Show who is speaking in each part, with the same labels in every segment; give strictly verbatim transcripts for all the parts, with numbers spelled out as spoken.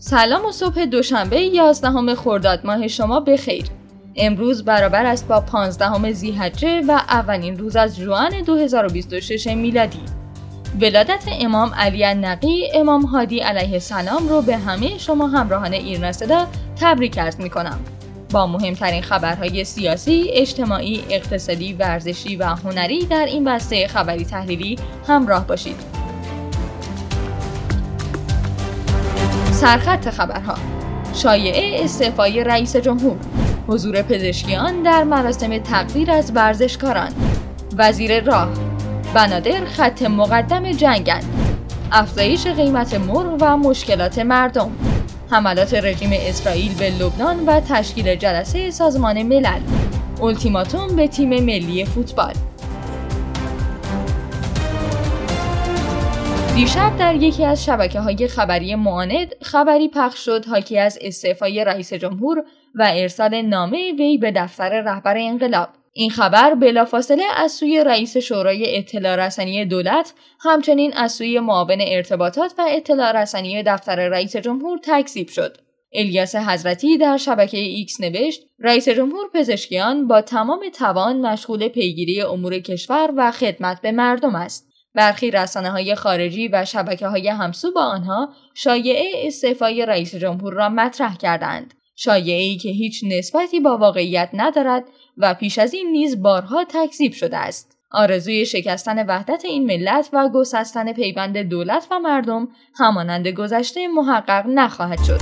Speaker 1: سلام و صبح دوشنبه یازدهم خرداد ماه شما بخیر. امروز برابر است با پانزدهم ذی‌حجه و اولین روز از ژوئن دو هزار و بیست و شش میلادی. ولادت امام علی النقی امام هادی علیه السلام رو به همه شما همراهان ایرنا صدا تبریک عرض می‌کنم. با مهمترین خبرهای سیاسی، اجتماعی، اقتصادی، ورزشی و هنری در این بسته خبری تحلیلی همراه باشید. سرخط خبرها: شایعه استعفای رئیس جمهور، حضور پزشکیان در مراسم تقدیر از ورزشکاران، وزیر راه، بنادر خط مقدم جنگند، افزایش قیمت مرغ و مشکلات مردم، حملات رژیم اسرائیل به لبنان و تشکیل جلسه سازمان ملل، اولتیماتوم به تیم ملی فوتبال. دیشب در یکی از شبکه‌های خبری معاند خبری پخش شد حاکی از استعفای رئیس جمهور و ارسال نامه وی به دفتر رهبر انقلاب. این خبر بلافاصله از سوی رئیس شورای اطلاع رسانی دولت، همچنین از سوی معاون ارتباطات و اطلاع رسانی دفتر رئیس جمهور تکذیب شد. الیاس حضرتی در شبکه ایکس نوشت: رئیس جمهور پزشکیان با تمام توان مشغول پیگیری امور کشور و خدمت به مردم است. برخی رسانه‌های خارجی و شبکه‌های همسو با آنها شایعه استعفای رئیس جمهور را مطرح کردند. شایعه‌ای که هیچ نسبتی با واقعیت ندارد و پیش از این نیز بارها تکذیب شده است. آرزوی شکستن وحدت این ملت و گسستن پیوند دولت و مردم همانند گذشته محقق نخواهد شد.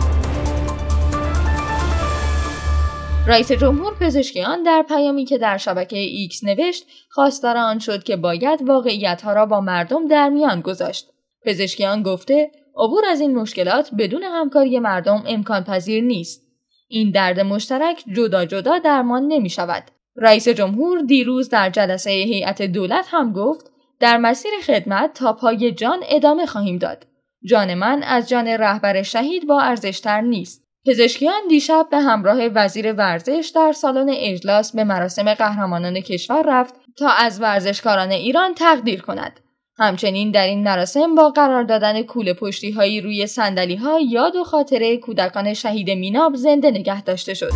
Speaker 1: رئیس جمهور پزشکیان در پیامی که در شبکه ایکس نوشت خواستار آن شد که باید واقعیت‌ها را با مردم در میان گذاشت. پزشکیان گفته عبور از این مشکلات بدون همکاری مردم امکان پذیر نیست. این درد مشترک جدا جدا درمان نمی شود. رئیس جمهور دیروز در جلسه هیئت دولت هم گفت در مسیر خدمت تا پای جان ادامه خواهیم داد. جان من از جان رهبر شهید با ارزشتر نیست. پزشکیان دیشب به همراه وزیر ورزش در سالن اجلاس به مراسم قهرمانان کشور رفت تا از ورزشکاران ایران تقدیر کند. همچنین در این مراسم با قرار دادن کوله پشتی هایی روی صندلی ها یاد و خاطره کودکان شهید میناب زنده نگه داشته شد.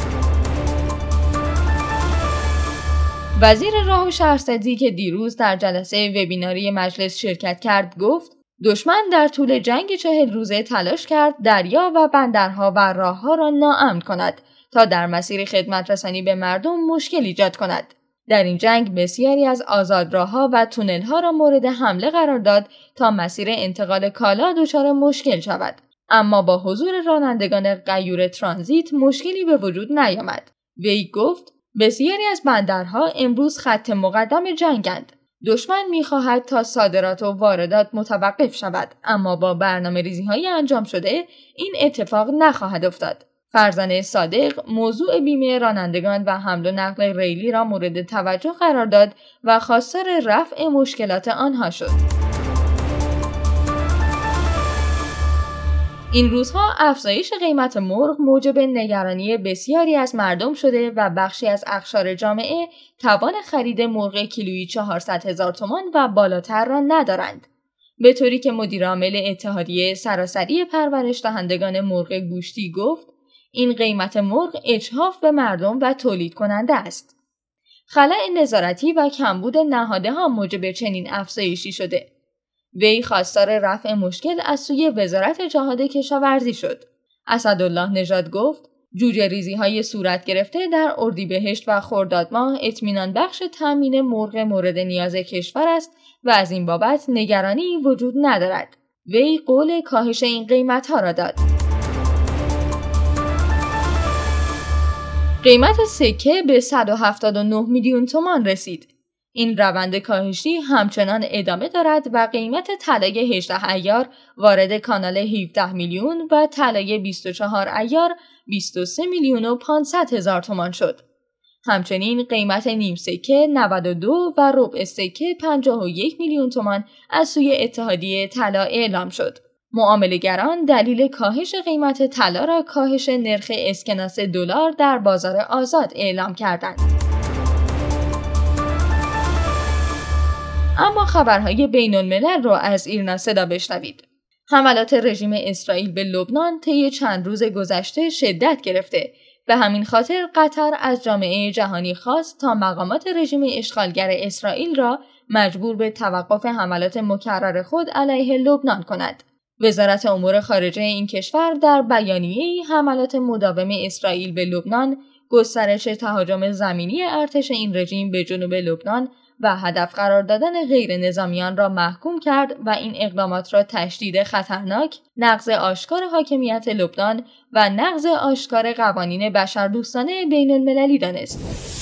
Speaker 1: وزیر راه و شهرسازی که دیروز در جلسه وبیناری مجلس شرکت کرد گفت دشمن در طول جنگ چهل روزه تلاش کرد دریا و بندرها و راهها را ناامن کند تا در مسیر خدمت رسانی به مردم مشکل ایجاد کند. در این جنگ بسیاری از آزادراه‌ها و تونل‌ها را مورد حمله قرار داد تا مسیر انتقال کالا دچار مشکل شود. اما با حضور رانندگان غیور ترانزیت مشکلی به وجود نیامد. وی گفت بسیاری از بندرها امروز خط مقدم جنگند. دشمن می‌خواهد تا صادرات و واردات متوقف شود، اما با برنامه‌ریزی‌های انجام شده این اتفاق نخواهد افتاد. فرزانه صادق موضوع بیمه رانندگان و حمل و نقل ریلی را مورد توجه قرار داد و خواستار رفع مشکلات آنها شد. این روزها افزایش قیمت مرغ موجب نگرانی بسیاری از مردم شده و بخشی از اقشار جامعه توان خرید مرغ کیلویی چهارصد هزار تومان و بالاتر را ندارند. به طوری که مدیرعامل اتحادیه سراسری پرورش دهندگان مرغ گوشتی گفت این قیمت مرغ اجحاف به مردم و تولید کننده است. خلأ نظارتی و کمبود نهاده ها موجب چنین افزایشی شده. وی خواستار رفع مشکل از سوی وزارت جهاد کشاورزی شد. اسدالله نژاد گفت جوجه ریزی های صورت گرفته در اردیبهشت و خرداد ماه اطمینان بخش تامین مرغ مورد نیاز کشور است و از این بابت نگرانی وجود ندارد. وی قول کاهش این قیمت ها را داد. قیمت سکه به صد و هفتاد و نه میلیون تومان رسید. این روند کاهشی همچنان ادامه دارد و قیمت طلای هجده عیار وارد کانال هفده میلیون و طلای بیست و چهار عیار بیست و سه میلیون و پانصد هزار تومان شد. همچنین قیمت نیم سکه نود و دو و ربع سکه پنجاه و یک میلیون تومان از سوی اتحادیه طلا اعلام شد. معامله‌گران دلیل کاهش قیمت طلا را کاهش نرخ اسکناس دلار در بازار آزاد اعلام کردند. اما خبرهای بین الملل را از ایرنا صدا بشنوید. حملات رژیم اسرائیل به لبنان طی چند روز گذشته شدت گرفته. به همین خاطر قطر از جامعه جهانی خواست تا مقامات رژیم اشغالگر اسرائیل را مجبور به توقف حملات مکرر خود علیه لبنان کند. وزارت امور خارجه این کشور در بیانیه‌ای حملات مداوم اسرائیل به لبنان، گسترش تهاجم زمینی ارتش این رژیم به جنوب لبنان و هدف قرار دادن غیر نظامیان را محکوم کرد و این اقدامات را تشدید خطرناک، نقض آشکار حاکمیت لبنان و نقض آشکار قوانین بشردوستانه بین المللی دانست.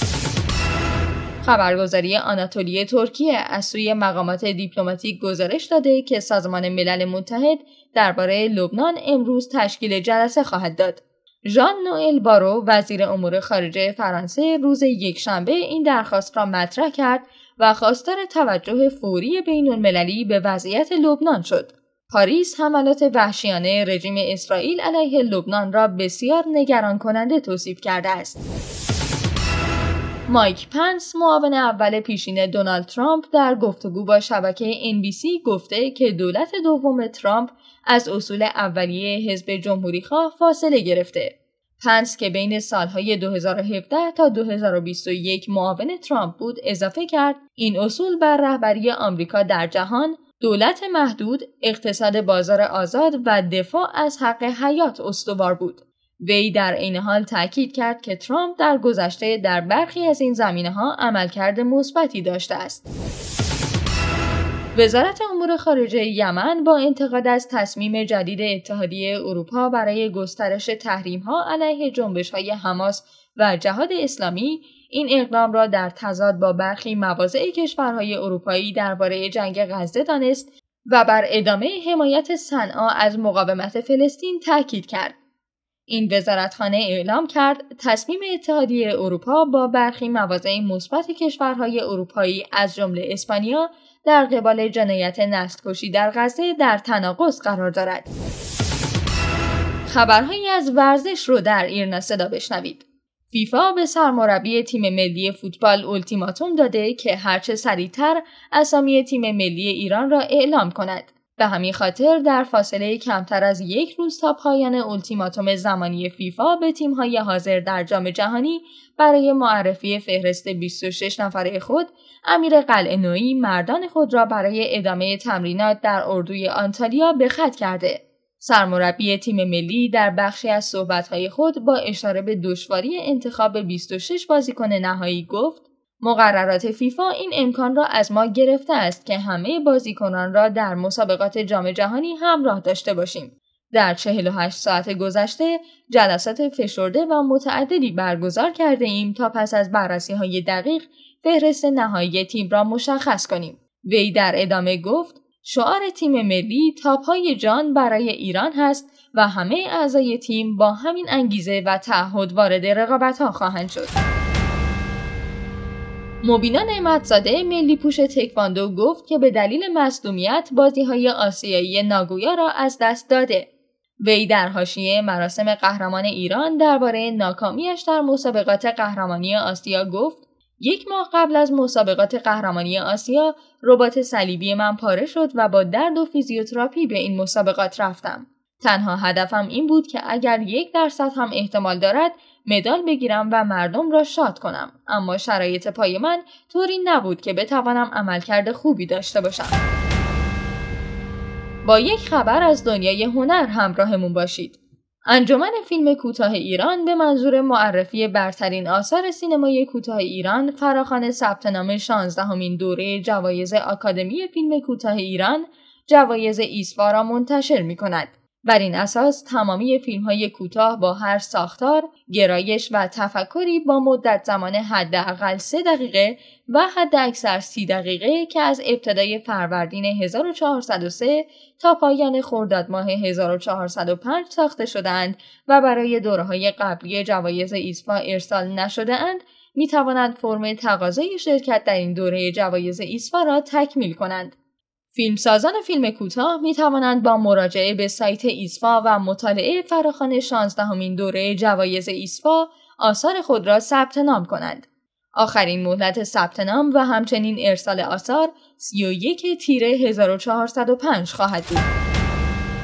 Speaker 1: خبرگزاری آناتولی ترکیه از سوی مقامات دیپلماتیک گزارش داده که سازمان ملل متحد درباره لبنان امروز تشکیل جلسه خواهد داد. ژان نوئل بارو وزیر امور خارجه فرانسه روز یکشنبه این درخواست را مطرح کرد و خواستار توجه فوری بین المللی به وضعیت لبنان شد. پاریس حملات وحشیانه رژیم اسرائیل علیه لبنان را بسیار نگران کننده توصیف کرده است. مایک پنس معاون اول پیشین دونالد ترامپ در گفتگو با شبکه ان بی سی گفته که دولت دوم ترامپ از اصول اولیه حزب جمهوری‌خواه فاصله گرفته. پنس که بین سالهای دو هزار و هفده تا دو هزار و بیست و یک معاون ترامپ بود اضافه کرد این اصول بر رهبری آمریکا در جهان، دولت محدود، اقتصاد بازار آزاد و دفاع از حق حیات استوار بود. وی در این حال تاکید کرد که ترامپ در گذشته در برخی از این زمینه‌ها عملکرد مثبتی داشته است. وزارت امور خارجه یمن با انتقاد از تصمیم جدید اتحادیه اروپا برای گسترش تحریم‌ها علیه جنبش‌های حماس و جهاد اسلامی، این اقدام را در تضاد با برخی مواضع کشورهای اروپایی درباره جنگ غزه دانست و بر ادامه حمایت صنعا از مقاومت فلسطین تاکید کرد. این وزارتخانه اعلام کرد تصمیم اتحادیه اروپا با برخی مواضع مثبت کشورهای اروپایی از جمله اسپانیا در قبال جنایت نسل‌کشی در غزه در تناقض قرار دارد. خبرهایی از ورزش رو در ایرنا صدا بشنوید. فیفا به سرمربی تیم ملی فوتبال اولتیماتوم داده که هرچه سریعتر اسامی تیم ملی ایران را اعلام کند. به همین خاطر در فاصله کمتر از یک روز تا پایان اولتیماتوم زمانی فیفا به تیم‌های حاضر در جام جهانی برای معرفی فهرست بیست و شش نفره خود، امیر قلعه‌نویی مردان خود را برای ادامه تمرینات در اردوی آنتالیا به خط کرده. سرمربی تیم ملی در بخشی از صحبت‌های خود با اشاره به دشواری انتخاب بیست و شش بازیکن نهایی گفت: مقررات فیفا این امکان را از ما گرفته است که همه بازیکنان را در مسابقات جام جهانی همراه داشته باشیم. در چهل و هشت ساعت گذشته جلسات فشرده و متعددی برگزار کرده ایم تا پس از بررسی‌های دقیق فهرست نهایی تیم را مشخص کنیم. وی در ادامه گفت: شعار تیم ملی تاپ‌های جان برای ایران هست و همه اعضای تیم با همین انگیزه و تعهد وارد رقابت‌ها خواهند شد. مبینا نعمت‌زاده ملی پوش تکواندو گفت که به دلیل مصدومیت بازی‌های آسیایی ناگویا را از دست داده. وی در حاشیه مراسم قهرمان ایران درباره ناکامیش در مسابقات قهرمانی آسیا گفت: یک ماه قبل از مسابقات قهرمانی آسیا رباط صلیبی من پاره شد و با درد و فیزیوتراپی به این مسابقات رفتم. تنها هدفم این بود که اگر یک درصد هم احتمال دارد مدال بگیرم و مردم را شاد کنم، اما شرایط پای من طوری نبود که بتوانم عملکرد خوبی داشته باشم. با یک خبر از دنیای هنر همراهمون باشید. انجمن فیلم کوتاه ایران به منظور معرفی برترین آثار سینمای کوتاه ایران فراخوان ثبت نام شانزدهمین دوره جوایز آکادمی فیلم کوتاه ایران جوایز ایسفا را منتشر می‌کند. بر این اساس تمامی فیلم‌های کوتاه با هر ساختار، گرایش و تفکری با مدت زمان حداقل سه دقیقه و حداکثر سی دقیقه که از ابتدای فروردین هزار و چهارصد و سه تا پایان خرداد ماه هزار و چهارصد و پنج ساخته شده‌اند و برای دوره‌های قبلی جوایز ایسفا ارسال نشده‌اند، می‌توانند فرم تقاضای شرکت در این دوره جوایز ایسفا را تکمیل کنند. فیلمسازان فیلم کوتاه می توانند با مراجعه به سایت ایسفا و مطالعه فراخوان شانزدهمین دوره جوایز ایسفا آثار خود را ثبت نام کنند. آخرین مهلت ثبت نام و همچنین ارسال آثار سی و یک تیر هزار و چهارصد و پنج خواهد بود.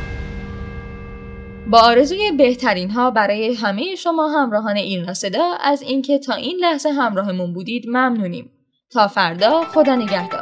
Speaker 1: با آرزوی بهترین ها برای همه شما همراهان ایرنا صدا از اینکه تا این لحظه همراهمون بودید ممنونیم. تا فردا، خدا نگهدار.